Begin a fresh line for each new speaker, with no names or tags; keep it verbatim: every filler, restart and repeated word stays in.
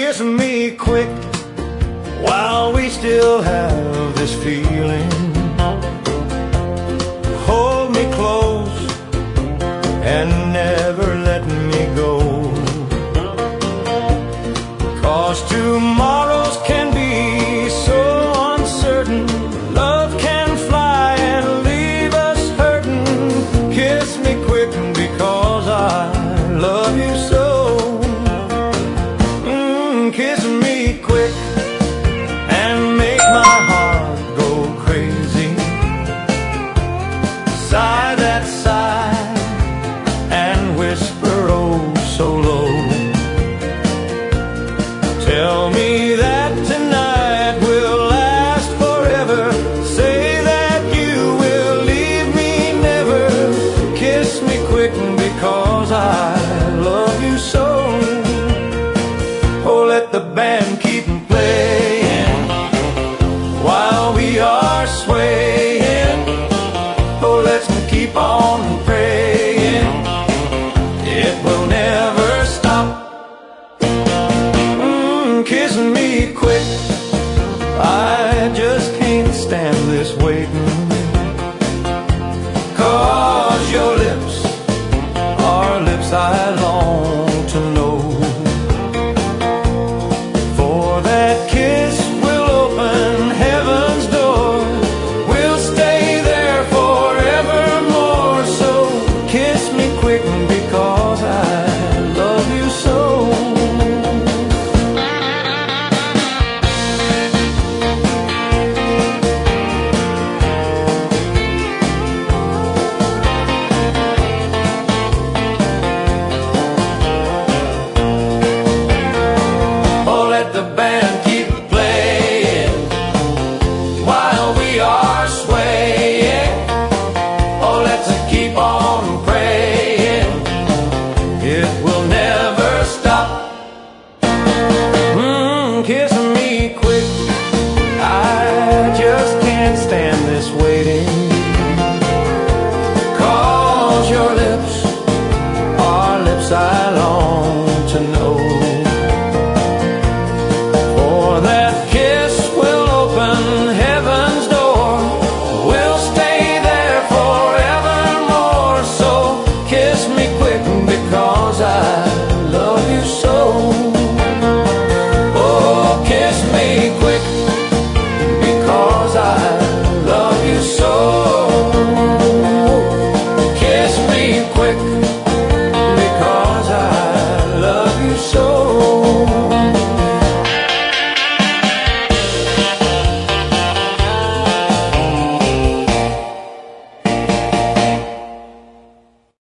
kiss me quick while we still have this feeling. Hold me close and never let me go, 'cause tomorrows can be so uncertain. Love can fly and leave us hurting. Kiss me quick because I love you so. Mm, kiss me quick and make my heart go crazy. Sigh that sigh and whisper oh so low. Tell me that tonight will last forever. Say that you will leave me never. Kiss me quick because I love you so. Oh, let the band keep playing while we are swaying. Oh, let's keep on praying. It will never stop. Mm, kiss me quick. I just can't stand this waiting. 'Cause your lips are lips I long to know. For that kiss will open heaven's door. We'll stay there forevermore. So kiss me quick because I love you so. Oh, let the band keep playing while we are swaying. Oh, let's keep on